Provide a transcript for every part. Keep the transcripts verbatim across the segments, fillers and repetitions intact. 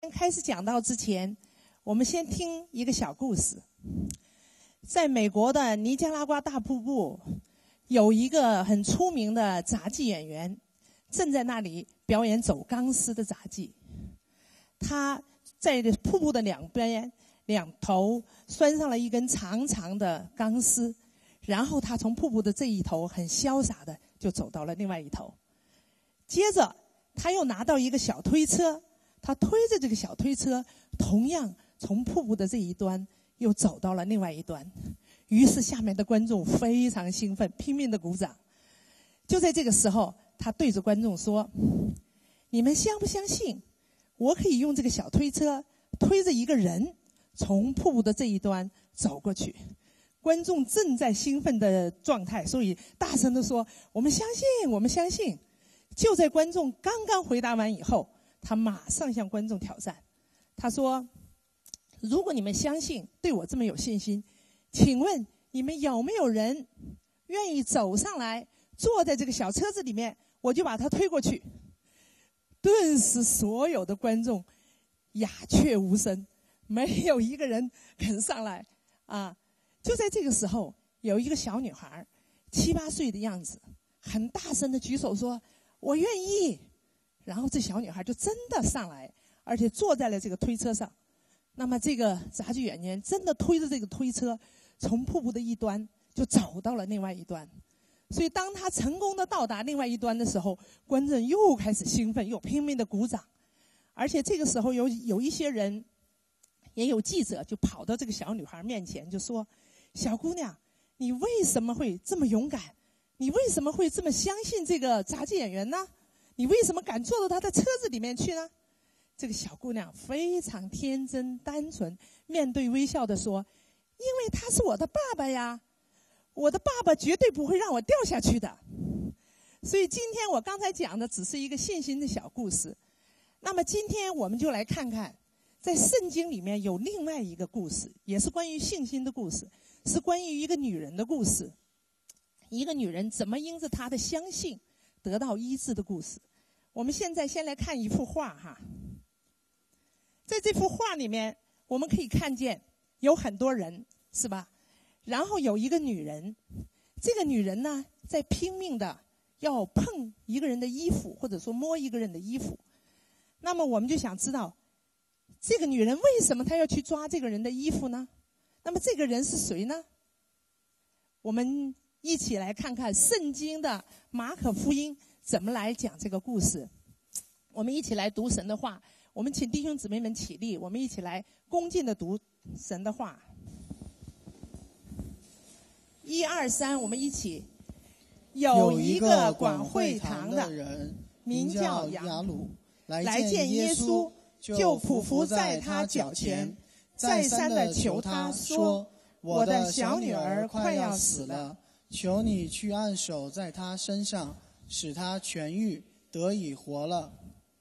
开始讲到之前，我们先听一个小故事。在美国的尼加拉瓜大瀑布，有一个很出名的杂技演员，正在那里表演走钢丝的杂技。他在瀑布的两边两头拴上了一根长长的钢丝，然后他从瀑布的这一头很潇洒的就走到了另外一头。接着他又拿到一个小推车，他推着这个小推车，同样从瀑布的这一端又走到了另外一端。于是下面的观众非常兴奋，拼命的鼓掌。就在这个时候，他对着观众说：你们相不相信我可以用这个小推车推着一个人从瀑布的这一端走过去？观众正在兴奋的状态，所以大声地说：我们相信，我们相信。就在观众刚刚回答完以后，他马上向观众挑战。他说：如果你们相信，对我这么有信心，请问你们有没有人愿意走上来，坐在这个小车子里面，我就把它推过去？顿时所有的观众鸦雀无声，没有一个人肯上来啊！就在这个时候，有一个小女孩，七八岁的样子，很大声的举手说：我愿意。然后这小女孩就真的上来，而且坐在了这个推车上。那么这个杂技演员真的推着这个推车，从瀑布的一端就走到了另外一端。所以当他成功的到达另外一端的时候，观众又开始兴奋，又拼命的鼓掌。而且这个时候有有一些人，也有记者就跑到这个小女孩面前，就说：小姑娘，你为什么会这么勇敢？你为什么会这么相信这个杂技演员呢？你为什么敢坐到他的车子里面去呢？这个小姑娘非常天真单纯，面对微笑地说：因为他是我的爸爸呀，我的爸爸绝对不会让我掉下去的。所以今天我刚才讲的只是一个信心的小故事。那么今天我们就来看看，在圣经里面有另外一个故事，也是关于信心的故事，是关于一个女人的故事。一个女人怎么因着她的相信得到医治的故事。我们现在先来看一幅画哈。在这幅画里面，我们可以看见有很多人，是吧？然后有一个女人，这个女人呢，在拼命的要碰一个人的衣服，或者说摸一个人的衣服。那么我们就想知道，这个女人为什么她要去抓这个人的衣服呢？那么这个人是谁呢？我们一起来看看圣经的马可福音怎么来讲这个故事。我们一起来读神的话。我们请弟兄姊妹们起立，我们一起来恭敬地读神的话。一二三，我们一起。有一个管会堂的人， 名叫雅鲁， 来见耶稣，就匍匐在他脚前，再三地求他说：我的小女儿快要死了， 求你去按手在她身上，使她痊愈，得以活了。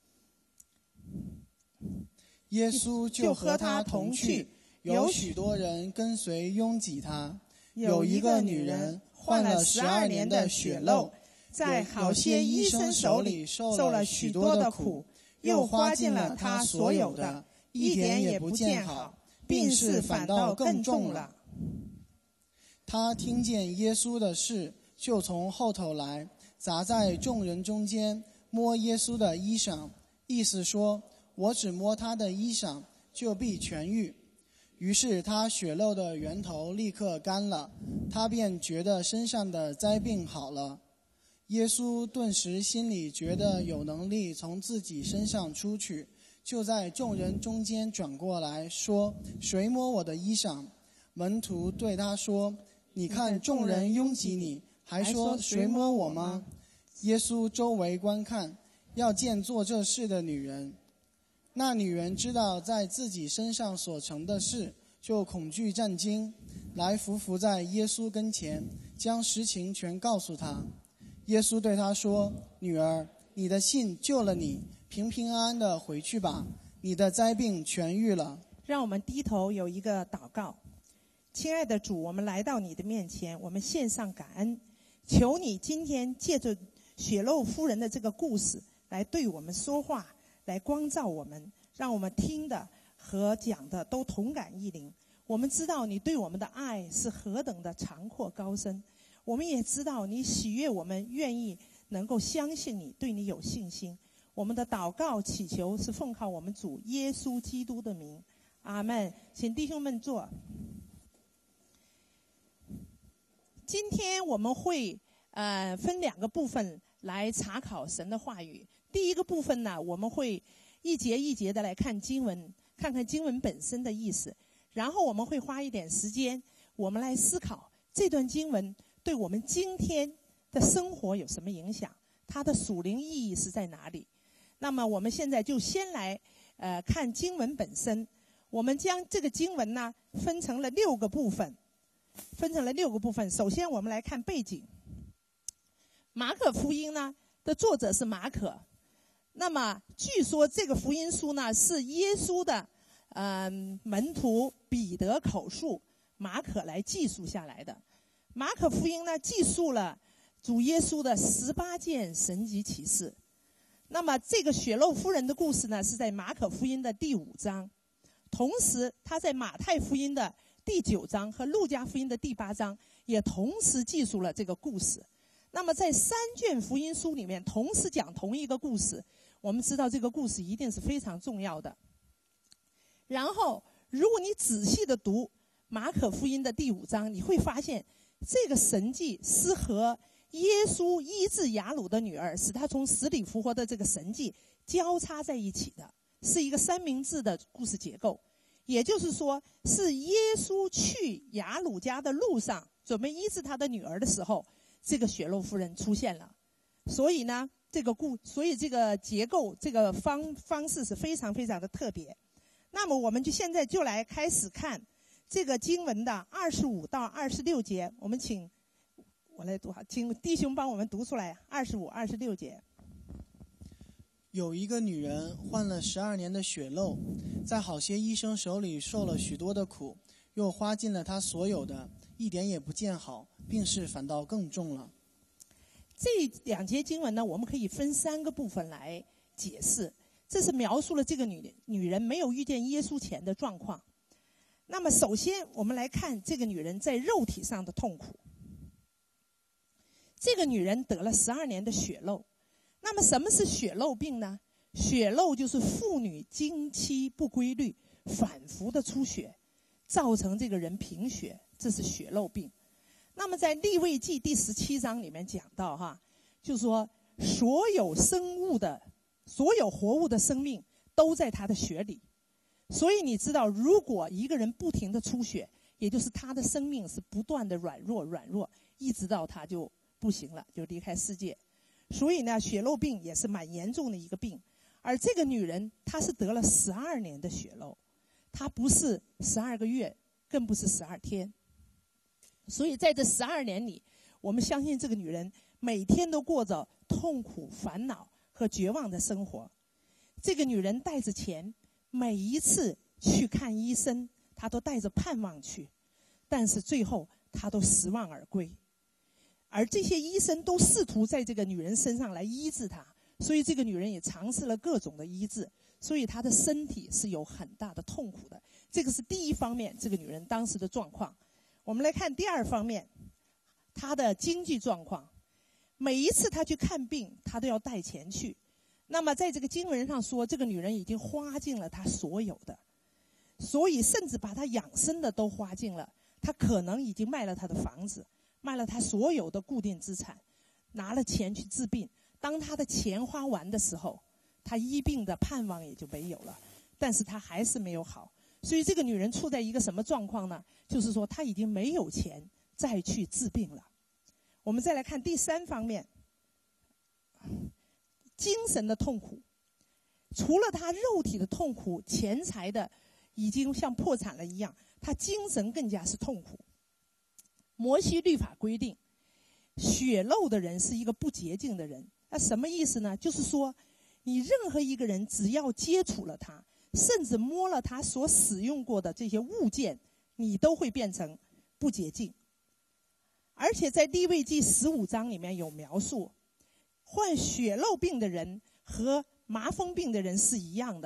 耶稣就和他同去，有许多人跟随拥挤他。有一个女人患了十二年的血漏， 在好些医生手里受了许多的苦，又花尽了她所有的，一点也不见好，病势反倒更重了。 他听见耶稣的事，就从后头来，砸在众人中间，摸耶稣的衣裳，意思说：我只摸他的衣裳，就必痊愈。于是他血漏的源头立刻干了，他便觉得身上的灾病好了。耶稣顿时心里觉得有能力从自己身上出去，就在众人中间转过来说：谁摸我的衣裳？门徒对他说：你看众人拥挤你，还说谁摸我吗？耶稣周围观看，要见做这事的女人。那女人知道在自己身上所成的事，就恐惧战惊，来伏伏在耶稣跟前，将实情全告诉他。耶稣对她说：女儿，你的信救了你，平平安安的回去吧，你的灾病痊愈了。 让我们低头有一个祷告。亲爱的主，我们来到你的面前，我们献上感恩，求你今天借着血漏妇人的这个故事来对我们说话，来光照我们， 让我们听的和讲的都同感异灵。我们知道你对我们的爱是何等的长阔高深，我们也知道你喜悦我们愿意能够相信你，对你有信心。我们的祷告祈求是奉靠我们主耶稣基督的名，阿们。请弟兄们坐。今天我们会呃分两个部分来查考神的话语。第一个部分呢，我们会一节一节的来看经文，看看经文本身的意思，然后我们会花一点时间，我们来思考这段经文对我们今天的生活有什么影响，它的属灵意义是在哪里。那么我们现在就先来呃看经文本身。我们将这个经文呢分成了六个部分，分成了六个部分。首先我们来看背景。马可福音呢的作者是马可，那么据说这个福音书呢是耶稣的呃门徒彼得口述，马可来记述下来的。马可福音呢记述了主耶稣的十八件神迹奇事。那么这个血漏妇人的故事呢是在马可福音的第五章，同时他在马太福音的第九章和路加福音的第八章也同时记述了这个故事。那么在三卷福音书里面同时讲同一个故事，我们知道这个故事一定是非常重要的。然后如果你仔细的读马可福音的第五章，你会发现这个神迹是和耶稣医治雅鲁的女儿，使她从死里复活的这个神迹交叉在一起的，是一个三明治的故事结构。也就是说，是耶稣去雅鲁家的路上准备医治他的女儿的时候，这个血漏妇人出现了。所以呢这个故所以这个结构这个方方式是非常非常的特别。那么我们就现在就来开始看这个经文的二十五到二十六节。我们请我来读，请弟兄帮我们读出来。二十五、二十六节。 有一个女人患了十二年的血漏，在好些医生手里受了许多的苦，又花尽了她所有的，一点也不见好，病势反倒更重了。 这两节经文呢，我们可以分三个部分来解释。这是描述了这个女女人没有遇见耶稣前的状况。那么首先我们来看这个女人在肉体上的痛苦。这个女人得了十二年的血漏。那么什么是血漏病呢？血漏就是妇女经期不规律，反复的出血，造成这个人贫血，这是血漏病。那么在利未记第十七章里面讲到哈，就说所有生物的所有活物的生命都在他的血里。所以你知道，如果一个人不停的出血，也就是他的生命是不断的软弱软弱，一直到他就不行了，就离开世界。所以呢血漏病也是蛮严重的一个病。而这个女人她是得了十二年的血漏，她不是十二个月，更不是十二天。所以在这十二年里，我们相信这个女人每天都过着痛苦、烦恼和绝望的生活。这个女人带着钱，每一次去看医生，她都带着盼望去，但是最后她都失望而归。而这些医生都试图在这个女人身上来医治她，所以这个女人也尝试了各种的医治，所以她的身体是有很大的痛苦的。这个是第一方面，这个女人当时的状况。我们来看第二方面，她的经济状况。每一次她去看病，她都要带钱去。那么在这个经文上说，这个女人已经花尽了她所有的，所以甚至把她养生的都花尽了。她可能已经卖了她的房子，卖了她所有的固定资产，拿了钱去治病。当她的钱花完的时候，她医病的盼望也就没有了，但是她还是没有好。所以这个女人处在一个什么状况呢？就是说她已经没有钱再去治病了。我们再来看第三方面，精神的痛苦。除了她肉体的痛苦，钱财的已经像破产了一样，她精神更加是痛苦。摩西律法规定，血漏的人是一个不洁净的人。那什么意思呢？就是说你任何一个人只要接触了他，甚至摸了他所使用过的这些物件，你都会变成不洁净。而且在利未记十五章里面有描述，患血漏病的人和麻风病的人是一样的，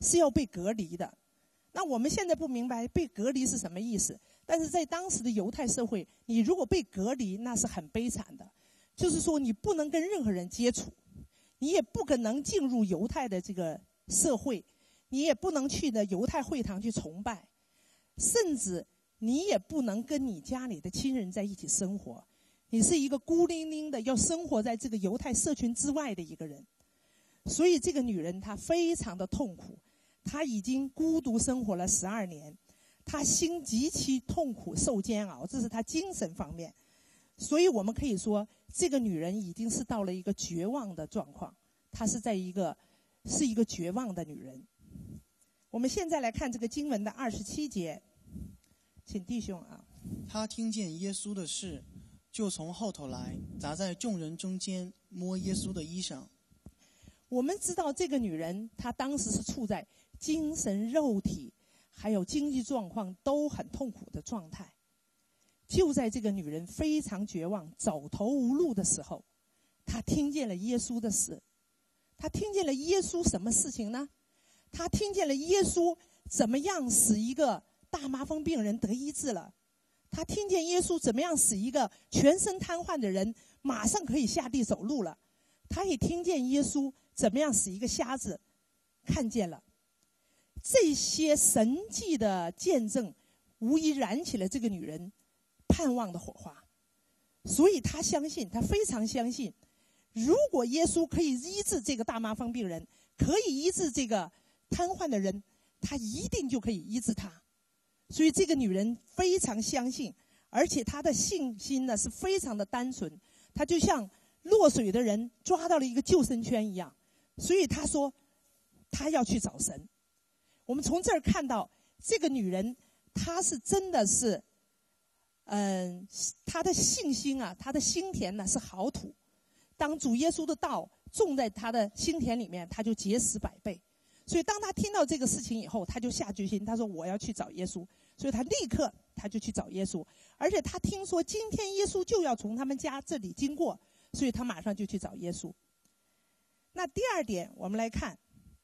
是要被隔离的。那我们现在不明白被隔离是什么意思，但是在当时的犹太社会，你如果被隔离，那是很悲惨的，就是说你不能跟任何人接触，你也不可能进入犹太的这个社会，你也不能去的犹太会堂去崇拜，甚至你也不能跟你家里的亲人在一起生活，你是一个孤零零的要生活在这个犹太社群之外的一个人。所以这个女人她非常的痛苦，她已经孤独生活了十二年，她心极其痛苦受煎熬，这是她精神方面。所以我们可以说这个女人已经是到了一个绝望的状况，她是在一个是一个绝望的女人。我们现在来看这个经文的二十七节，请弟兄啊。 他听见耶稣的事，就从后头来，砸在众人中间，摸耶稣的衣裳。 我们知道这个女人她当时是处在精神肉体还有经济状况都很痛苦的状态。就在这个女人非常绝望走投无路的时候，她听见了耶稣的事。她听见了耶稣什么事情呢？她听见了耶稣怎么样使一个大麻风病人得医治了，她听见耶稣怎么样使一个全身瘫痪的人马上可以下地走路了，她也听见耶稣怎么样使一个瞎子看见了。这些神迹的见证无疑燃起了这个女人盼望的火花，所以她相信，她非常相信，如果耶稣可以医治这个大麻风病人，可以医治这个瘫痪的人，他一定就可以医治他。所以这个女人非常相信，而且她的信心呢是非常的单纯，她就像落水的人抓到了一个救生圈一样。所以她说她要去找神。我们从这儿看到这个女人她是真的是嗯，她的信心啊，她的心田呢是好土，当主耶稣的道种在她的心田里面，她就结实百倍。所以当她听到这个事情以后，她就下决心，她说我要去找耶稣。所以她立刻她就去找耶稣，而且她听说今天耶稣就要从他们家这里经过，所以她马上就去找耶稣。那第二点我们来看，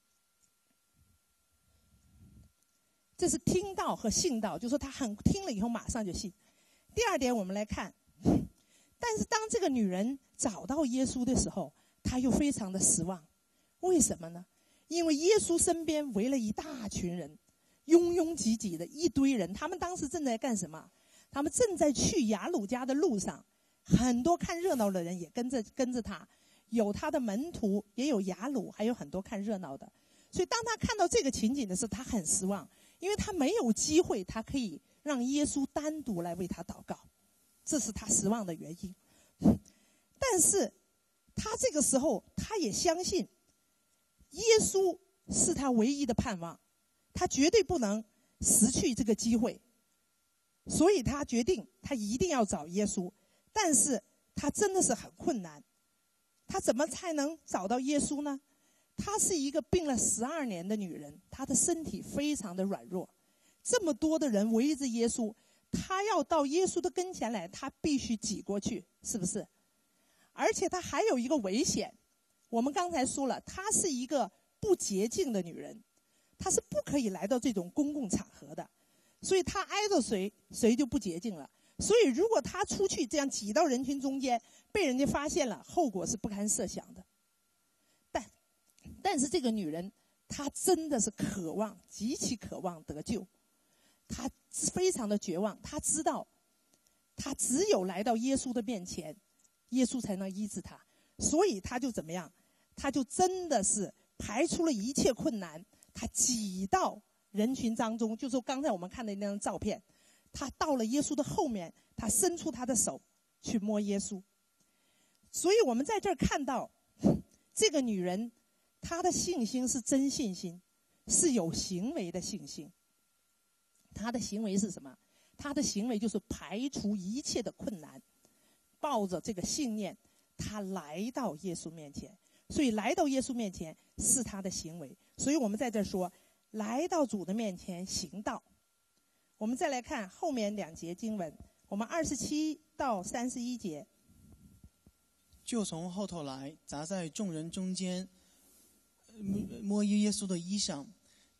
这是听到和信道，就是说她很听了以后马上就信。第二点我们来看，但是当这个女人找到耶稣的时候，她又非常的失望。为什么呢？因为耶稣身边围了一大群人，拥拥挤挤的一堆人，他们当时正在干什么？他们正在去雅鲁家的路上，很多看热闹的人也跟着跟着他，有他的门徒，也有雅鲁，还有很多看热闹的。所以当他看到这个情景的时候，他很失望，因为他没有机会他可以让耶稣单独来为他祷告，这是他失望的原因。但是他这个时候他也相信耶稣是他唯一的盼望，他绝对不能失去这个机会，所以他决定他一定要找耶稣。但是他真的是很困难，他怎么才能找到耶稣呢？她是一个病了十二年的女人，她的身体非常的软弱，这么多的人围着耶稣，她要到耶稣的跟前来，她必须挤过去，是不是？而且她还有一个危险，我们刚才说了，她是一个不洁净的女人，她是不可以来到这种公共场合的，所以她挨着谁，谁就不洁净了。所以如果她出去这样挤到人群中间，被人家发现了，后果是不堪设想的。但但是这个女人她真的是渴望，极其渴望得救，她非常的绝望，她知道她只有来到耶稣的面前，耶稣才能医治她，所以她就怎么样，她就真的是排除了一切困难，她挤到人群当中，就说刚才我们看的那张照片，她到了耶稣的后面，她伸出她的手去摸耶稣。所以我们在这儿看到这个女人她的信心是真信心，是有行为的信心。她的行为是什么？她的行为就是排除一切的困难，抱着这个信念，她来到耶稣面前。所以来到耶稣面前是她的行为。所以我们在这儿说，来到主的面前行道。我们再来看后面两节经文，我们二十七到三十一节。 就从后头来，砸在众人中间，摸耶稣的衣裳。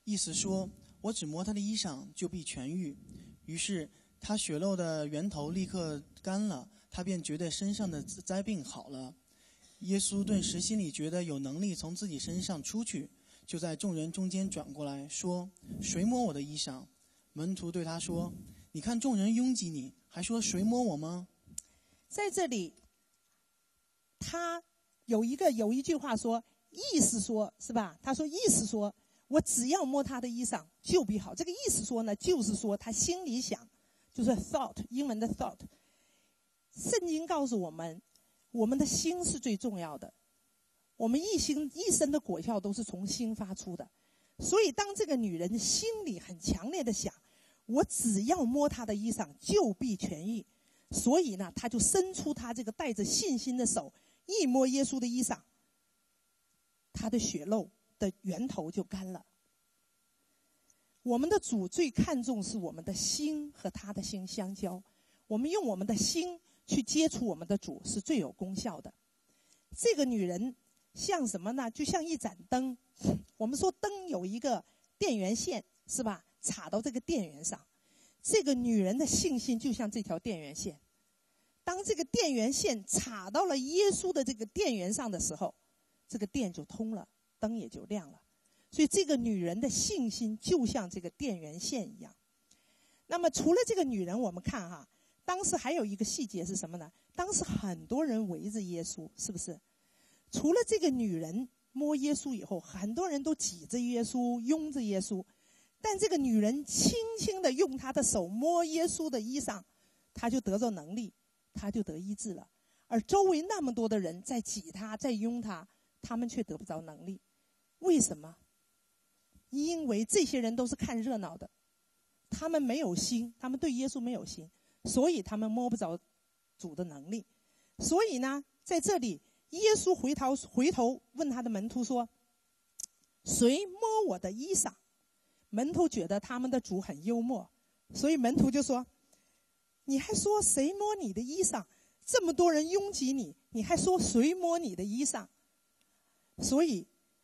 意思说我只摸他的衣裳就必痊愈。于是他血漏的源头立刻干了，他便觉得身上的灾病好了。耶稣顿时心里觉得有能力从自己身上出去，就在众人中间转过来说，谁摸我的衣裳？门徒对他说，你看众人拥挤你，还说谁摸我吗？ 在这里他有一个有一句话说，意思说是吧，他说意思说我只要摸他的衣裳就必好。这个意思说呢，就是说他心里想，就是 thought， 英文的 thought。 圣经告诉我们，我们的心是最重要的，我们一心一生的果效都是从心发出的。所以当这个女人心里很强烈的想，我只要摸他的衣裳就必痊愈，所以呢，他就伸出他这个带着信心的手，一摸耶稣的衣裳，他的血漏的源头就干了。我们的主最看重是我们的心和他的心相交，我们用我们的心去接触我们的主是最有功效的。这个女人像什么呢？就像一盏灯。我们说灯有一个电源线是吧，插到这个电源上。这个女人的信心就像这条电源线，当这个电源线插到了耶稣的这个电源上的时候，这个电就通了，灯也就亮了。所以这个女人的信心就像这个电源线一样。那么除了这个女人，我们看哈，当时还有一个细节是什么呢？当时很多人围着耶稣，是不是？除了这个女人摸耶稣以后，很多人都挤着耶稣，拥着耶稣，但这个女人轻轻地用她的手摸耶稣的衣裳，她就得着能力，她就得医治了。而周围那么多的人在挤她，在拥她，他们却得不着能力。为什么？因为这些人都是看热闹的，他们没有心，他们对耶稣没有心，所以他们摸不着主的能力。所以呢，在这里耶稣回头回头问他的门徒说，谁摸我的衣裳？门徒觉得他们的主很幽默，所以门徒就说，你还说谁摸你的衣裳？这么多人拥挤你，你还说谁摸你的衣裳？所以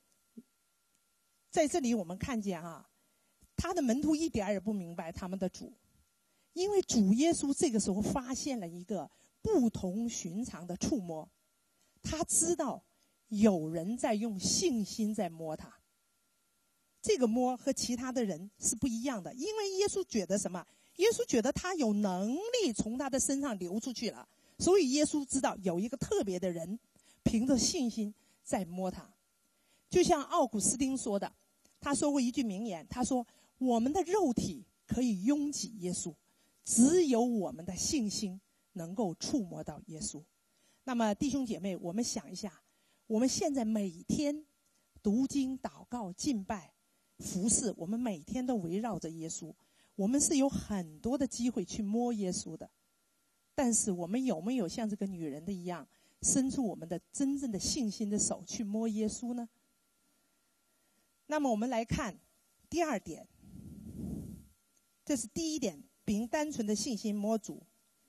在这里我们看见啊，他的门徒一点也不明白他们的主，因为主耶稣这个时候发现了一个不同寻常的触摸，他知道有人在用信心在摸他。这个摸和其他的人是不一样的，因为耶稣觉得什么？耶稣觉得他有能力从他的身上流出去了，所以耶稣知道有一个特别的人凭着信心在摸他。就像奥古斯丁说的，他说过一句名言，他说我们的肉体可以拥挤耶稣，只有我们的信心能够触摸到耶稣。那么弟兄姐妹，我们想一下，我们现在每天读经、祷告、敬拜、服侍，我们每天都围绕着耶稣，我们是有很多的机会去摸耶稣的。但是我们有没有像这个女人的一样，伸出我们的真正的信心的手去摸耶稣呢？那么我们来看第二点，这是第一点，凭单纯的信心摸主。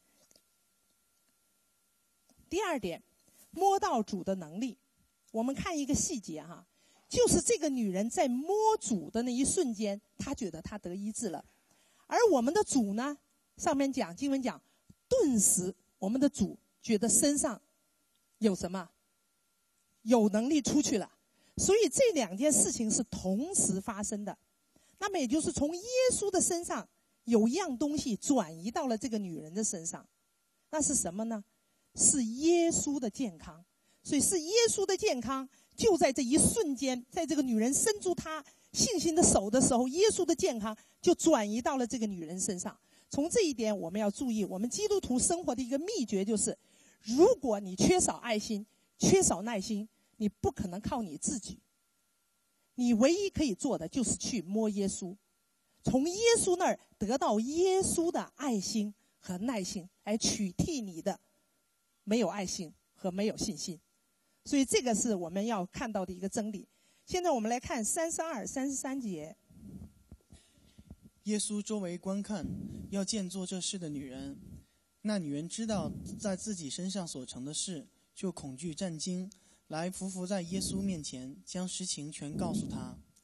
第二点，摸到主的能力。我们看一个细节哈，就是这个女人在摸主的那一瞬间，她觉得她得医治了。而我们的主呢，上面讲经文讲，顿时我们的主觉得身上有什么，有能力出去了。所以这两件事情是同时发生的。那么也就是从耶稣的身上有一样东西转移到了这个女人的身上，那是什么呢？是耶稣的健康。所以是耶稣的健康，就在这一瞬间，在这个女人伸出她信心的手的时候，耶稣的健康就转移到了这个女人身上。从这一点我们要注意，我们基督徒生活的一个秘诀就是，如果你缺少爱心，缺少耐心，你不可能靠你自己，你唯一可以做的就是去摸耶稣，从耶稣那儿得到耶稣的爱心和耐心，来取替你的没有爱心和没有信心。所以这个是我们要看到的一个真理。现在我们来看三十二、三十三节。 耶稣周围观看，要见做这事的女人。那女人知道在自己身上所成的事，就恐惧战惊，来伏伏在耶稣面前，将实情全告诉他。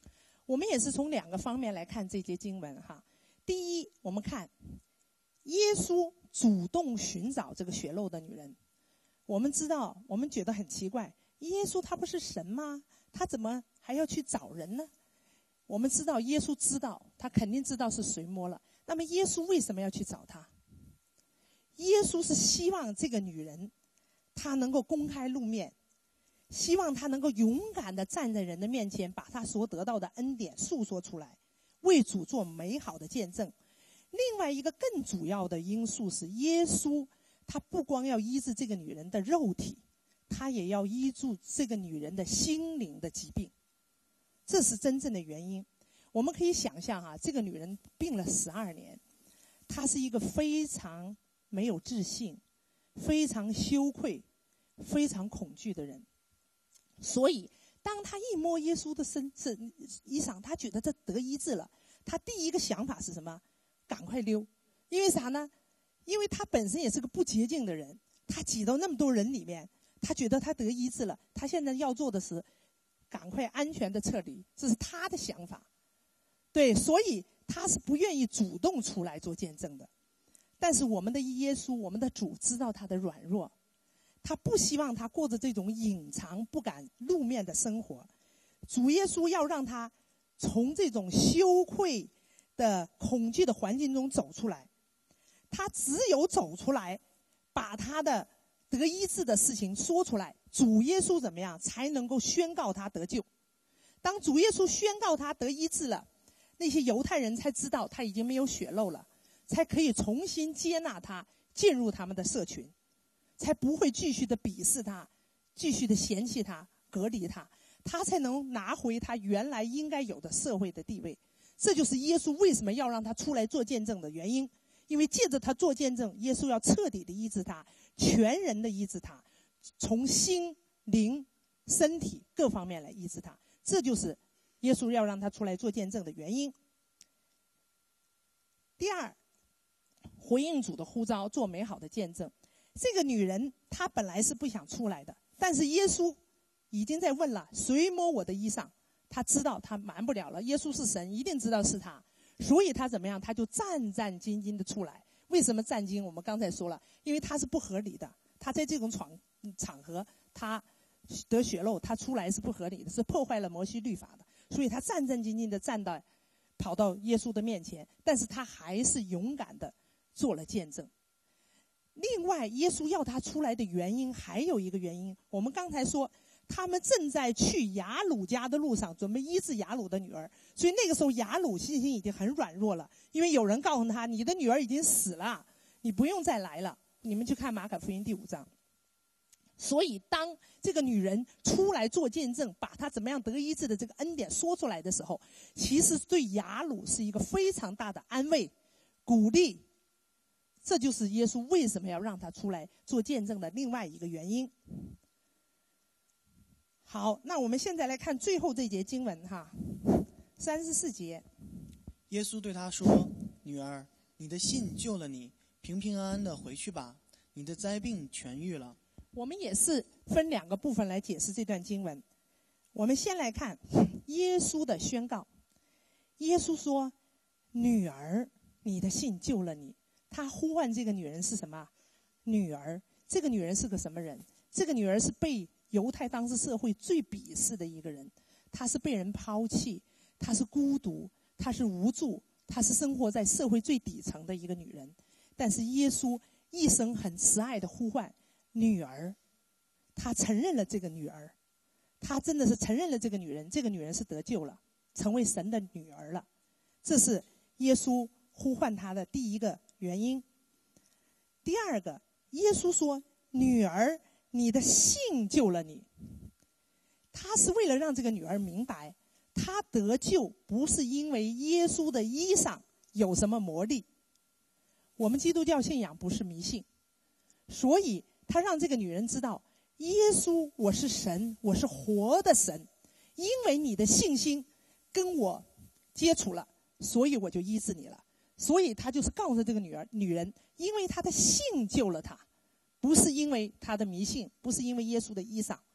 我们也是从两个方面来看这节经文哈。第一，我们看耶稣主动寻找这个血漏的女人。我们知道，我们觉得很奇怪，耶稣他不是神吗？他怎么还要去找人呢？我们知道耶稣知道，他肯定知道是谁摸了。那么耶稣为什么要去找他？耶稣是希望这个女人她能够公开露面，希望她能够勇敢地站在人的面前，把她所得到的恩典诉说出来，为主做美好的见证。另外一个更主要的因素是，耶稣他不光要医治这个女人的肉体，他也要医治这个女人的心灵的疾病，这是真正的原因。我们可以想象啊，这个女人病了十二年，她是一个非常没有自信、非常羞愧、非常恐惧的人。所以当她一摸耶稣的身身衣裳，她觉得这得医治了，她第一个想法是什么？赶快溜。因为啥呢？因为她本身也是个不洁净的人，她挤到那么多人里面，她觉得她得医治了，她现在要做的是赶快安全的撤离，这是她的想法。对，所以她是不愿意主动出来做见证的。但是我们的耶稣，我们的主知道她的软弱，他不希望她过着这种隐藏不敢露面的生活。主耶稣要让她从这种羞愧的恐惧的环境中走出来，他只有走出来，把他的得医治的事情说出来，主耶稣怎么样才能够宣告他得救。当主耶稣宣告他得医治了，那些犹太人才知道他已经没有血漏了，才可以重新接纳他，进入他们的社群，才不会继续的鄙视他，继续的嫌弃他，隔离他，他才能拿回他原来应该有的社会的地位。这就是耶稣为什么要让他出来做见证的原因。因为借着他做见证，耶稣要彻底的医治他，全人的医治他，从心灵身体各方面来医治他，这就是耶稣要让他出来做见证的原因。第二，回应主的呼召，做美好的见证。这个女人她本来是不想出来的，但是耶稣已经在问了，谁摸我的衣裳？她知道她瞒不了了，耶稣是神，一定知道是他，所以他怎么样？他就战战兢兢的出来。为什么战兢？我们刚才说了，因为他是不合理的。他在这种场场合，他得血漏，他出来是不合理的，是破坏了摩西律法的。所以他战战兢兢的站到，跑到耶稣的面前，但是他还是勇敢的做了见证。另外，耶稣要他出来的原因还有一个原因，我们刚才说，他们正在去雅鲁家的路上，准备医治雅鲁的女儿。所以那个时候雅鲁信心已经很软弱了，因为有人告诉他，你的女儿已经死了，你不用再来了。你们去看马可福音第五章。所以当这个女人出来做见证，把她怎么样得医治的这个恩典说出来的时候，其实对雅鲁是一个非常大的安慰鼓励。这就是耶稣为什么要让她出来做见证的另外一个原因。好，那我们现在来看最后这节经文哈，三十四节。 耶稣对他说：“女儿，你的信救了你，平平安安的回去吧，你的灾病痊愈了。” 我们也是分两个部分来解释这段经文。我们先来看耶稣的宣告。耶稣说：“女儿，你的信救了你。”他呼唤这个女人是什么？女儿。这个女人是个什么人？这个女儿是被犹太当时社会最鄙视的一个人，她是被人抛弃，她是孤独，她是无助，她是生活在社会最底层的一个女人。但是耶稣一声很慈爱的呼唤，女儿，他承认了这个女儿，他真的是承认了这个女人，这个女人是得救了，成为神的女儿了。这是耶稣呼唤她的第一个原因。第二个，耶稣说：“女儿，你的信救了你。”他是为了让这个女儿明白，她得救不是因为耶稣的衣裳有什么魔力。我们基督教信仰不是迷信，所以他让这个女人知道，耶稣，我是神，我是活的神，因为你的信心跟我接触了，所以我就医治你了。所以他就是告诉这个女儿女人，因为她的信救了她，不是因为她的迷信，不是因为耶稣的衣裳。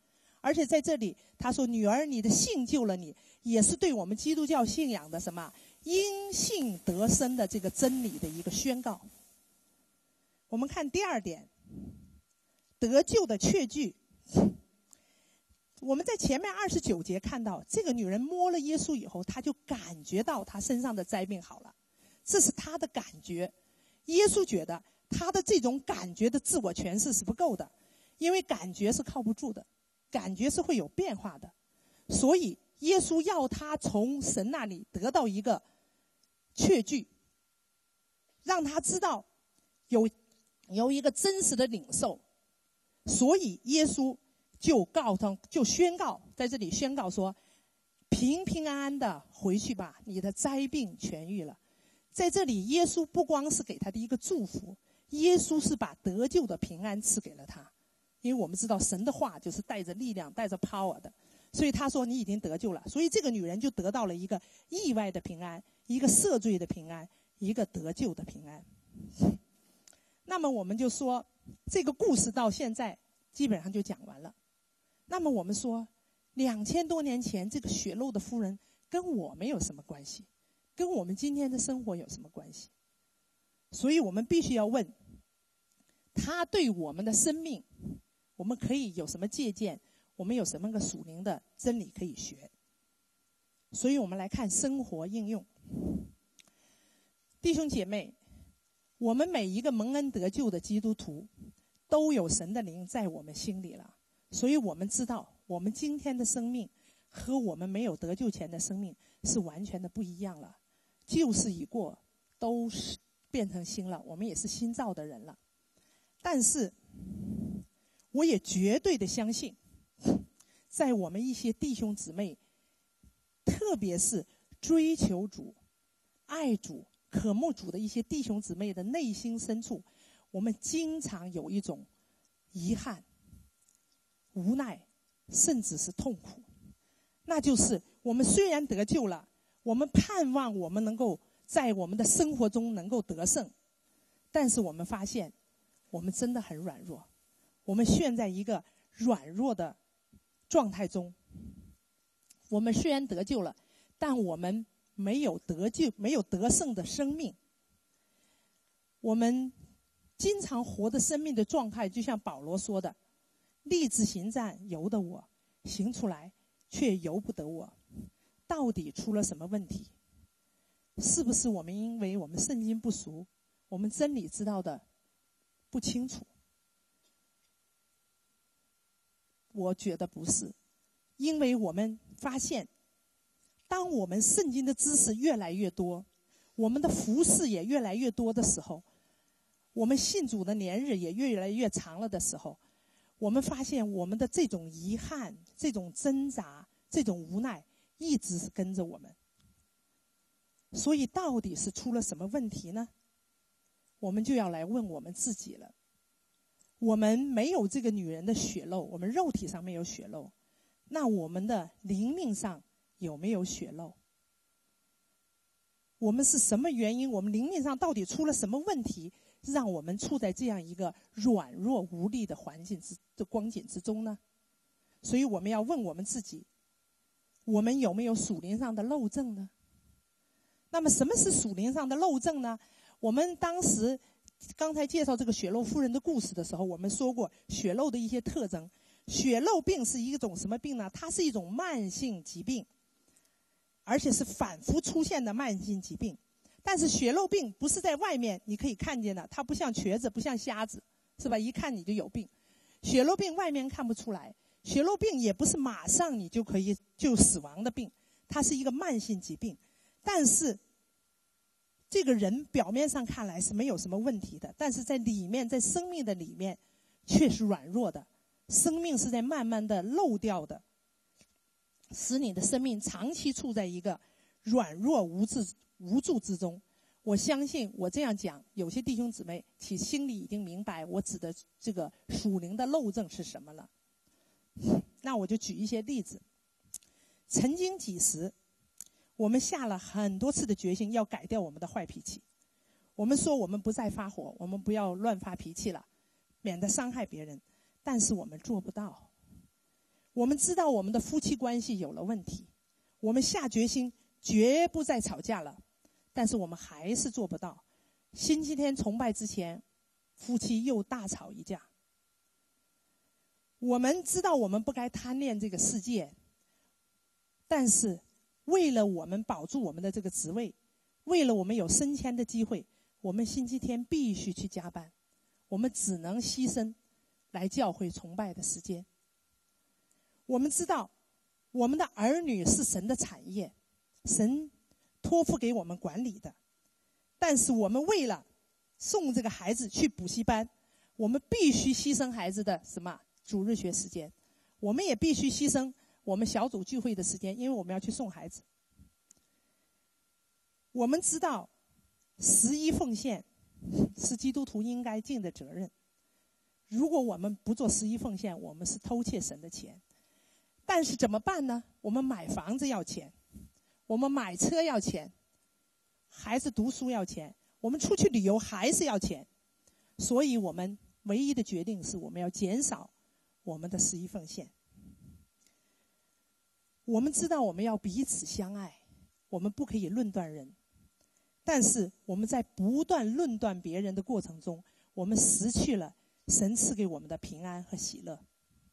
而且在这里他说，女儿你的信救了你，也是对我们基督教信仰的什么因信得生的这个真理的一个宣告。我们看第二点，得救的确据。我们在前面二十九节看到，这个女人摸了耶稣以后，她就感觉到她身上的灾病好了，这是她的感觉。耶稣觉得她的这种感觉的自我诠释是不够的，因为感觉是靠不住的，感觉是会有变化的，所以耶稣要她从神那里得到一个确据，让她知道有有一个真实的领受。所以耶稣就告他，就宣告，在这里宣告说，平平安安的回去吧，你的灾病痊愈了。在这里耶稣不光是给他的一个祝福，耶稣是把得救的平安赐给了他。因为我们知道神的话就是带着力量，带着 power 的，所以他说你已经得救了。所以这个女人就得到了一个意外的平安，一个赦罪的平安，一个得救的平安。那么我们就说，这个故事到现在基本上就讲完了。那么我们说，两千多年前这个血漏的妇人跟我们有什么关系？跟我们今天的生活有什么关系？所以我们必须要问，他对我们的生命，我们可以有什么借鉴？我们有什么个属灵的真理可以学？所以我们来看生活应用。弟兄姐妹，我们每一个蒙恩得救的基督徒都有神的灵在我们心里了，所以我们知道我们今天的生命和我们没有得救前的生命是完全的不一样了。旧事已过，都是变成新了，我们也是新造的人了。但是我也绝对的相信，在我们一些弟兄姊妹，特别是追求主、爱主、渴慕主的一些弟兄姊妹的内心深处，我们经常有一种遗憾、无奈，甚至是痛苦。那就是我们虽然得救了，我们盼望我们能够在我们的生活中能够得胜，但是我们发现我们真的很软弱，我们陷在一个软弱的状态中。我们虽然得救了，但我们没有得救，没有得胜的生命。我们经常活的生命的状态，就像保罗说的，立志行战由得我，行出来却由不得我。到底出了什么问题？是不是我们因为我们圣经不熟，我们真理知道的不清楚？我觉得不是，因为我们发现，当我们圣经的知识越来越多，我们的服事也越来越多的时候，我们信主的年日也越来越长了的时候，我们发现我们的这种遗憾、这种挣扎、这种无奈一直是跟着我们。所以到底是出了什么问题呢？我们就要来问我们自己了。我们没有这个女人的血漏，我们肉体上没有血漏，那我们的灵命上有没有血漏？我们是什么原因？我们灵命上到底出了什么问题，让我们处在这样一个软弱无力的环境之的光景之中呢？所以我们要问我们自己，我们有没有属灵上的漏症呢？那么什么是属灵上的漏症呢？我们当时刚才介绍这个血漏妇人的故事的时候，我们说过血漏的一些特征。血漏病是一种什么病呢？它是一种慢性疾病，而且是反复出现的慢性疾病。但是血漏病不是在外面你可以看见的，它不像瘸子，不像瞎子，是吧？一看你就有病。血漏病外面看不出来，血漏病也不是马上你就可以就死亡的病，它是一个慢性疾病。但是这个人表面上看来是没有什么问题的，但是在里面，在生命的里面却是软弱的，生命是在慢慢的漏掉的，使你的生命长期处在一个软弱无助无助之中。我相信我这样讲，有些弟兄姊妹其心里已经明白我指的这个属灵的漏症是什么了。那我就举一些例子。曾经几时我们下了很多次的决心要改掉我们的坏脾气，我们说我们不再发火，我们不要乱发脾气了，免得伤害别人，但是我们做不到。 我们知道我们的夫妻关系有了问题，我们下决心绝不再吵架了，但是我们还是做不到。星期天崇拜之前，夫妻又大吵一架。我们知道我们不该贪恋这个世界，但是为了我们保住我们的这个职位，为了我们有升迁的机会，我们星期天必须去加班，我们只能牺牲来教会崇拜的时间。我们知道我们的儿女是神的产业，神托付给我们管理的，但是我们为了送这个孩子去补习班，我们必须牺牲孩子的什么主日学时间，我们也必须牺牲我们小组聚会的时间，因为我们要去送孩子。我们知道十一奉献是基督徒应该尽的责任，如果我们不做十一奉献，我们是偷窃神的钱。但是怎么办呢？我们买房子要钱，我们买车要钱，孩子读书要钱，我们出去旅游还是要钱。所以我们唯一的决定是我们要减少我们的十一奉献。我们知道我们要彼此相爱，我们不可以论断人，但是我们在不断论断别人的过程中，我们失去了神赐给我们的平安和喜乐。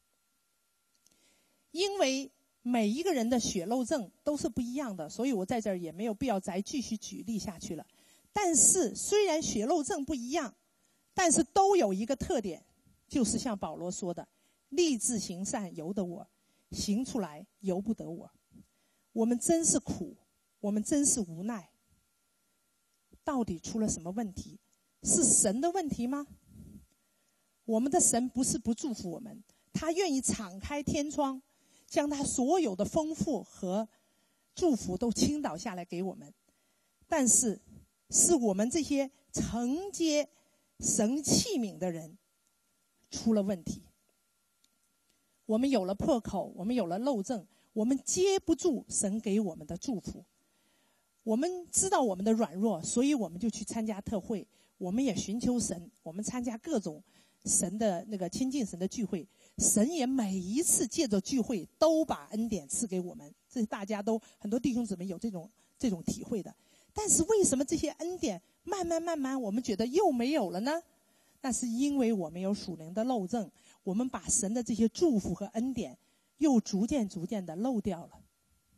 因为每一个人的血漏症都是不一样的，所以我在这儿也没有必要再继续举例下去了。但是虽然血漏症不一样，但是都有一个特点，就是像保罗说的，立志行善由得我，行出来由不得我。我们真是苦，我们真是无奈。到底出了什么问题？是神的问题吗？我们的神不是不祝福我们，他愿意敞开天窗，将他所有的丰富和祝福都倾倒下来给我们。但是是我们这些承接神器皿的人出了问题。我们有了破口，我们有了漏症，我们接不住神给我们的祝福。我们知道我们的软弱，所以我们就去参加特会，我们也寻求神，我们参加各种神的那个亲近神的聚会。神也每一次借着聚会都把恩典赐给我们，这是大家都很多弟兄姊妹有这种这种体会的。但是为什么这些恩典慢慢慢慢我们觉得又没有了呢？那是因为我们有属灵的漏症，我们把神的这些祝福和恩典又逐渐逐渐的漏掉了。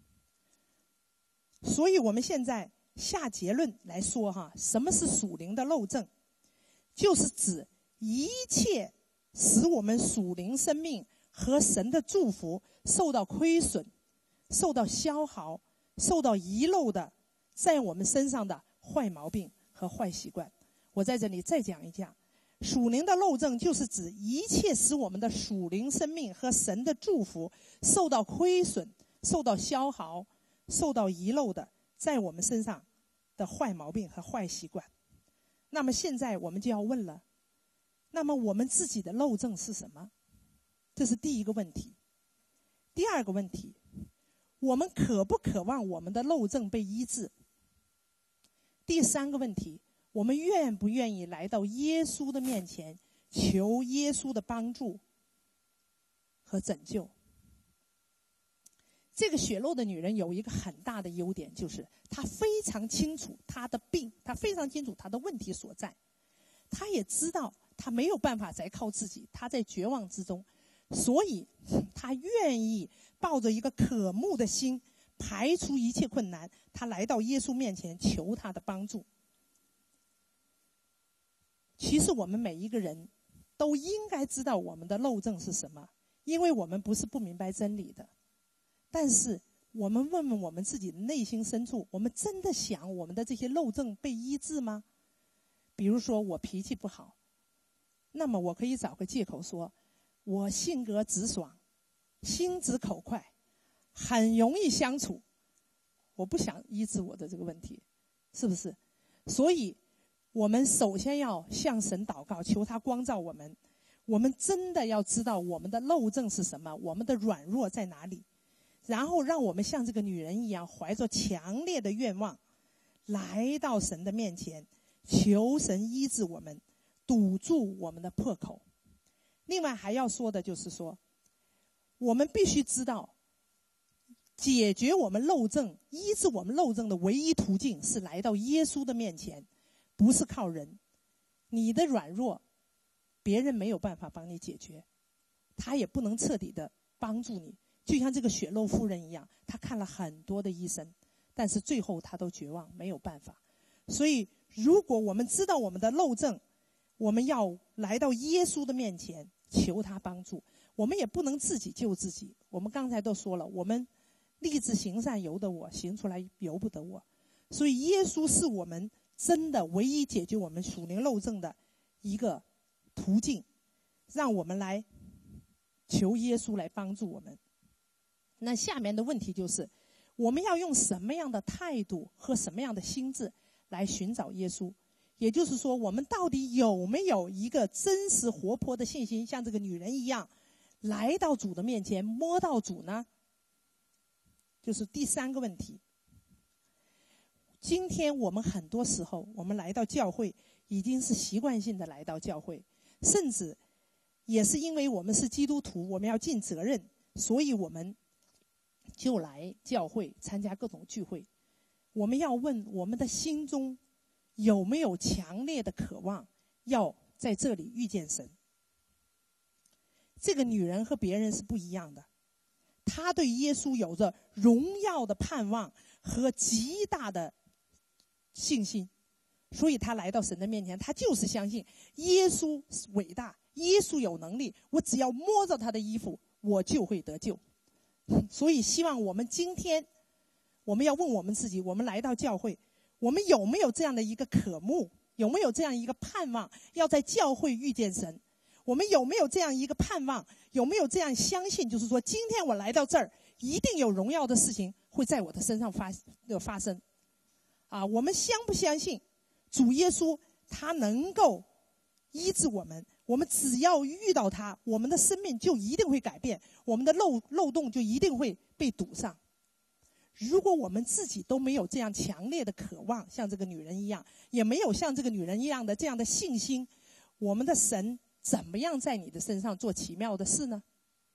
所以我们现在下结论来说哈，什么是属灵的漏症？就是指一切使我们属灵生命和神的祝福受到亏损、受到消耗、受到遗漏的在我们身上的坏毛病和坏习惯。我在这里再讲一讲，属灵的漏症就是指一切使我们的属灵生命和神的祝福受到亏损、受到消耗、受到遗漏的在我们身上的坏毛病和坏习惯。那么现在我们就要问了，那么我们自己的漏症是什么？这是第一个问题。第二个问题，我们渴不渴望我们的漏症被医治？第三个问题，我们愿不愿意来到耶稣的面前，求耶稣的帮助和拯救？这个血漏的女人有一个很大的优点，就是她非常清楚她的病，她非常清楚她的问题所在，她也知道她没有办法再靠自己，她在绝望之中，所以她愿意抱着一个渴慕的心，排除一切困难，她来到耶稣面前求他的帮助。其实我们每一个人都应该知道我们的漏症是什么，因为我们不是不明白真理的。但是我们问问我们自己的内心深处，我们真的想我们的这些漏症被医治吗？比如说我脾气不好，那么我可以找个借口说我性格直爽，心直口快，很容易相处，我不想医治我的这个问题，是不是？所以我们首先要向神祷告，求他光照我们。我们真的要知道我们的漏症是什么，我们的软弱在哪里，然后让我们像这个女人一样，怀着强烈的愿望来到神的面前，求神医治我们，堵住我们的破口。另外还要说的就是说， 我们必须知道，解决我们漏症、医治我们漏症的唯一途径是来到耶稣的面前，不是靠人。你的软弱，别人没有办法帮你解决，他也不能彻底的帮助你。就像这个血漏妇人一样，他看了很多的医生，但是最后他都绝望，没有办法。所以如果我们知道我们的漏症，我们要来到耶稣的面前求他帮助。我们也不能自己救自己，我们刚才都说了，我们立志行善由得我，行出来由不得我。所以耶稣是我们真的唯一解决我们属灵漏症的一个途径，让我们来求耶稣来帮助我们。那下面的问题就是，我们要用什么样的态度和什么样的心智来寻找耶稣？也就是说，我们到底有没有一个真实活泼的信心，像这个女人一样来到主的面前，摸到主呢？就是第三个问题。今天我们很多时候，我们来到教会已经是习惯性的来到教会，甚至也是因为我们是基督徒，我们要尽责任，所以我们就来教会参加各种聚会。我们要问我们的心中有没有强烈的渴望要在这里遇见神。这个女人和别人是不一样的，她对耶稣有着荣耀的盼望和极大的信心，所以她来到神的面前，她就是相信耶稣伟大，耶稣有能力，我只要摸着他的衣服，我就会得救。所以希望我们今天，我们要问我们自己，我们来到教会，我们有没有这样的一个渴慕，有没有这样一个盼望，要在教会遇见神？我们有没有这样一个盼望，有没有这样相信，就是说今天我来到这儿，一定有荣耀的事情会在我的身上发发生啊？我们相不相信主耶稣他能够医治我们？我们只要遇到他，我们的生命就一定会改变，我们的漏漏洞就一定会被堵上。如果我们自己都没有这样强烈的渴望，像这个女人一样，也没有像这个女人一样的这样的信心，我们的神怎么样在你的身上做奇妙的事呢？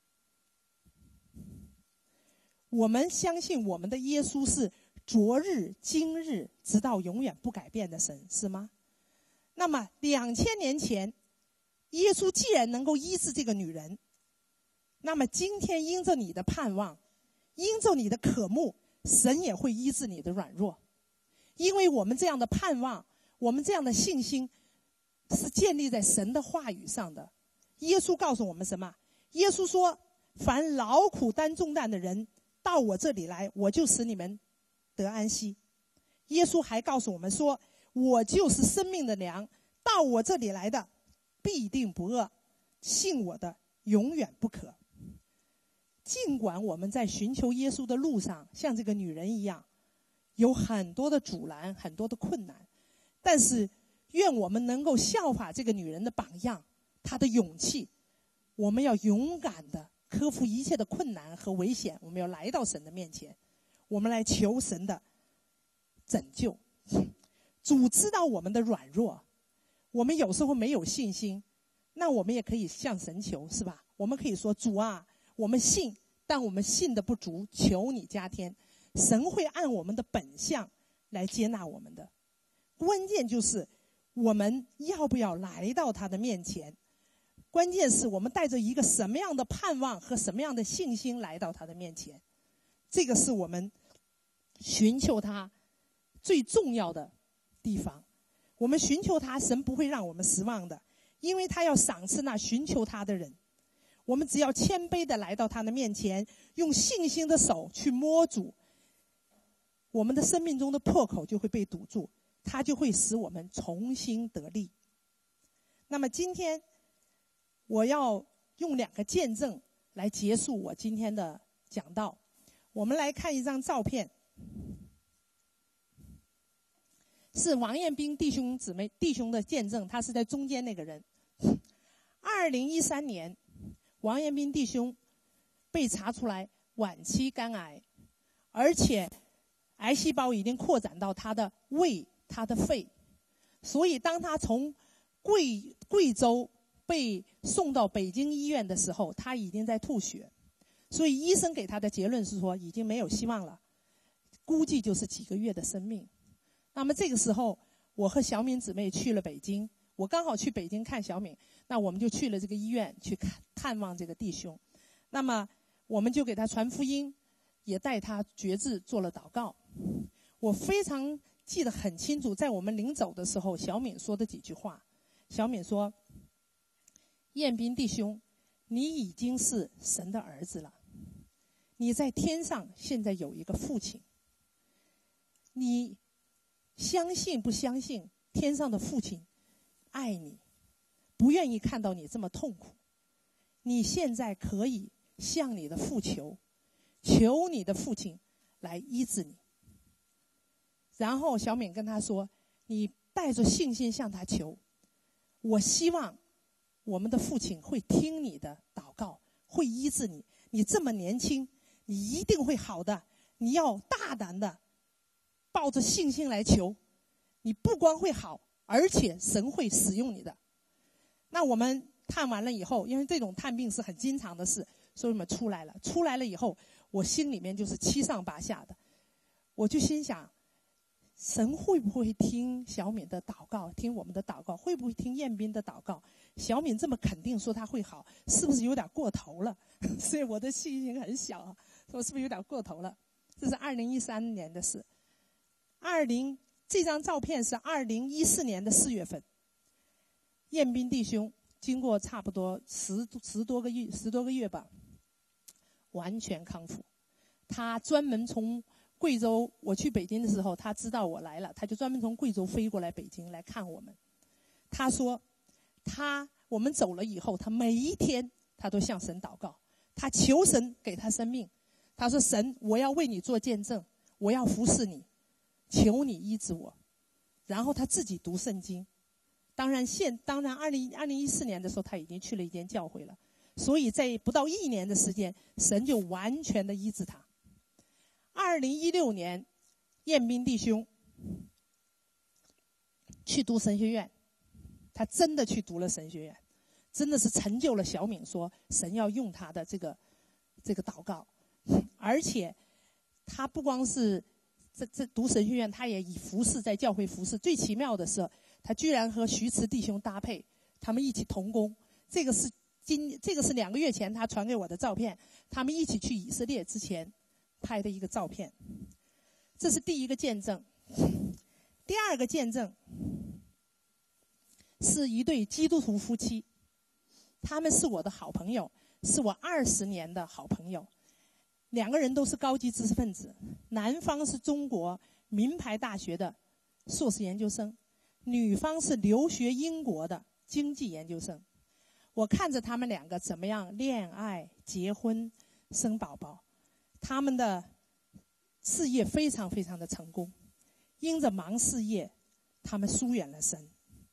我们相信我们的耶稣是昨日今日直到永远不改变的神，是吗？那么两千年前耶稣既然能够医治这个女人，那么今天因着你的盼望，因着你的渴慕，神也会医治你的软弱。因为我们这样的盼望，我们这样的信心是建立在神的话语上的。耶稣告诉我们什么？耶稣说，凡劳苦担重担的人到我这里来，我就使你们得安息。耶稣还告诉我们说，我就是生命的粮，到我这里来的必定不饿，信我的永远不渴。尽管我们在寻求耶稣的路上像这个女人一样有很多的阻拦，很多的困难，但是愿我们能够效法这个女人的榜样，她的勇气。我们要勇敢的克服一切的困难和危险，我们要来到神的面前，我们来求神的拯救。主知道我们的软弱，我们有时候没有信心，那我们也可以向神求，是吧？我们可以说，主啊，我们信，但我们信的不足，求你加添。神会按我们的本相来接纳我们的。关键就是我们要不要来到他的面前，关键是我们带着一个什么样的盼望和什么样的信心来到他的面前。这个是我们寻求他最重要的地方。我们寻求他，神不会让我们失望的，因为他要赏赐那寻求他的人。我们只要谦卑的来到他的面前，用信心的手去摸主，我们的生命中的破口就会被堵住，他就会使我们重新得力。那么今天我要用两个见证来结束我今天的讲道。我们来看一张照片，是王彦斌弟兄姊妹弟兄的见证，他是在中间那个人。二零一三年，王彦斌弟兄被查出来晚期肝癌，而且癌细胞已经扩展到他的胃、他的肺，所以当他从贵贵州被送到北京医院的时候，他已经在吐血。 所以医生给他的结论是说已经没有希望了，估计就是几个月的生命。那么这个时候，我和小敏姊妹去了北京，我刚好去北京看小敏，那我们就去了这个医院去看探望这个弟兄。那么我们就给他传福音，也带他决志做了祷告。我非常记得很清楚，在我们临走的时候，小敏说的几句话。小敏说：彦斌弟兄，你已经是神的儿子了，你在天上现在有一个父亲，你相信不相信天上的父亲爱你，不愿意看到你这么痛苦？你现在可以向你的父求，求你的父亲来医治你。然后小敏跟他说：你带着信心向他求，我希望我们的父亲会听你的祷告，会医治你。你这么年轻，你一定会好的，你要大胆的抱着信心来求，你不光会好，而且神会使用你的。那我们探完了以后，因为这种探病是很经常的事，所以我们出来了。出来了以后，我心里面就是七上八下的。我就心想，神会不会听小敏的祷告，听我们的祷告，会不会听彦斌的祷告？小敏这么肯定说他会好，是不是有点过头了？所以我的信心很小啊，说是不是有点过头了？这是二零一三年的事。二零这张照片是二零一四年的四月份，彦斌弟兄经过差不多十十多个月十多个月吧，完全康复。他专门从贵州，我去北京的时候，他知道我来了，他就专门从贵州飞过来北京来看我们。他说，他我们走了以后，他每一天他都向神祷告，他求神给他生命。他说：神，我要为你做见证，我要服侍你，求你医治我。然后他自己读圣经。当然现当然二零二零一四年的时候，他已经去了一间教会了，所以在不到一年的时间，神就完全的医治他。二零一六年，彦斌弟兄去读神学院，他真的去读了神学院，真的是成就了小敏说神要用他的这个这个祷告。而且他不光是这这读神学院，他也以服侍在教会服侍。最奇妙的是，他居然和徐慈弟兄搭配，他们一起同工。这个是今这个是两个月前他传给我的照片，他们一起去以色列之前拍的一个照片。这是第一个见证。第二个见证是一对基督徒夫妻，他们是我的好朋友，是我二十年的好朋友。两个人都是高级知识分子，男方是中国名牌大学的硕士研究生，女方是留学英国的经济研究生。我看着他们两个怎么样恋爱、结婚、生宝宝，他们的事业非常非常的成功。因着忙事业，他们疏远了神，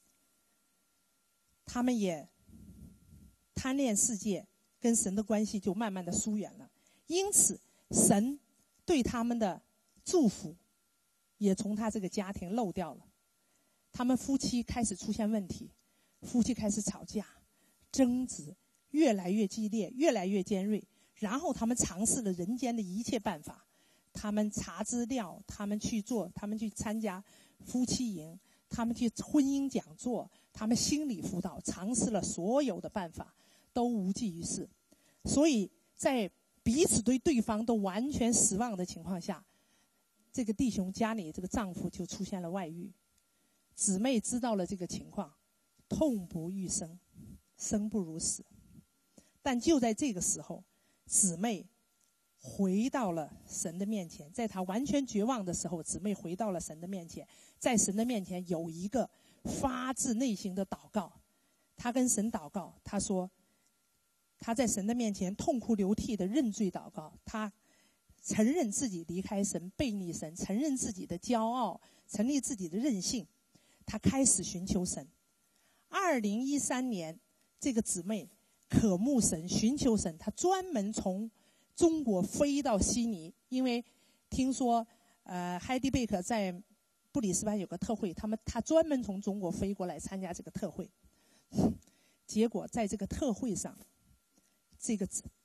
他们也贪恋世界，跟神的关系就慢慢的疏远了。因此神对他们的祝福也从他这个家庭漏掉了。他们夫妻开始出现问题，夫妻开始吵架争执，越来越激烈，越来越尖锐。然后他们尝试了人间的一切办法，他们查资料，他们去做，他们去参加夫妻营，他们去婚姻讲座，他们心理辅导，尝试了所有的办法，都无济于事。所以在彼此对对方都完全失望的情况下，这个弟兄家里这个丈夫就出现了外遇。姊妹知道了这个情况，痛不欲生，生不如死。但就在这个时候，姊妹回到了神的面前，在她完全绝望的时候，姊妹回到了神的面前，在神的面前有一个发自内心的祷告。她跟神祷告，她说她在神的面前痛哭流涕的认罪祷告，她承认自己离开神，背逆神，承认自己的骄傲，承认自己的任性。她开始寻求神。二零一三年，这个姊妹渴慕神，寻求神，她专门从中国飞到悉尼，因为听说呃海迪贝克在布里斯班有个特会，他们他专门从中国飞过来参加这个特会。结果在这个特会上，这个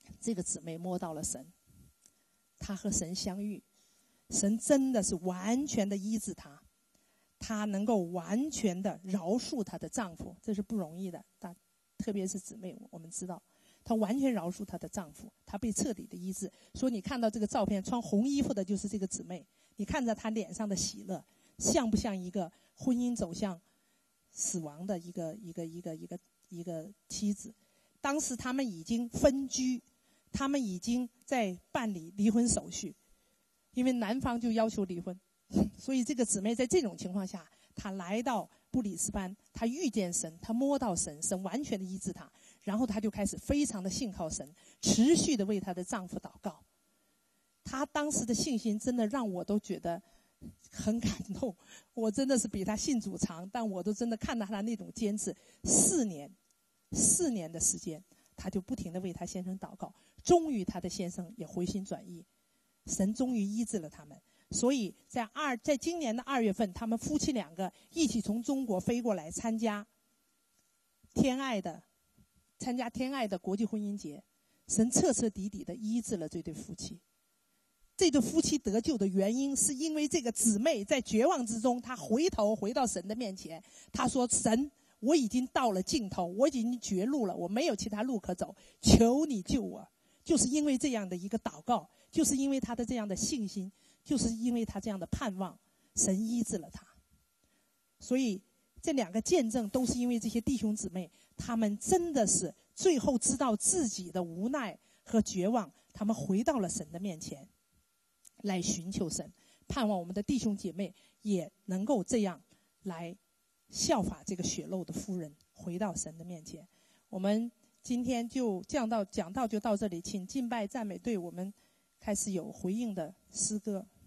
这个姊妹摸到了神，她和神相遇，神真的是完全的医治她，她能够完全的饶恕她的丈夫，这是不容易的，但特别是姊妹，我们知道她完全饶恕她的丈夫，她被彻底的医治。说你看到这个照片，穿红衣服的就是这个姊妹，你看着她脸上的喜乐，像不像一个婚姻走向死亡的一个一个一个一个一个妻子？当时他们已经分居，他们已经在办理离婚手续，因为男方就要求离婚，所以这个姊妹在这种情况下，她来到布里斯班，她遇见神，她摸到神，神完全的医治她，然后她就开始非常的信靠神，持续的为她的丈夫祷告。她当时的信心真的让我都觉得很感动，我真的是比她信主长，但我都真的看到她那种坚持，四年四年的时间，她就不停的为她先生祷告，终于她的先生也回心转意，神终于医治了他们。所以在二在今年的二月份，他们夫妻两个一起从中国飞过来参加天爱的参加天爱的国际婚姻节，神彻彻底底的医治了这对夫妻。这对夫妻得救的原因，是因为这个姊妹在绝望之中，她回头回到神的面前，她说：神，我已经到了尽头，我已经绝路了，我没有其他路可走，求你救我。就是因为这样的一个祷告，就是因为她的这样的信心，就是因为她这样的盼望，神医治了她。所以这两个见证都是因为这些弟兄姊妹，他们真的是最后知道自己的无奈和绝望，他们回到了神的面前来寻求神，盼望我们的弟兄姐妹也能够这样来效法这个血漏的妇人，回到神的面前。我们今天就讲到讲到就到这里，请敬拜赞美队我们开始有回应的诗歌。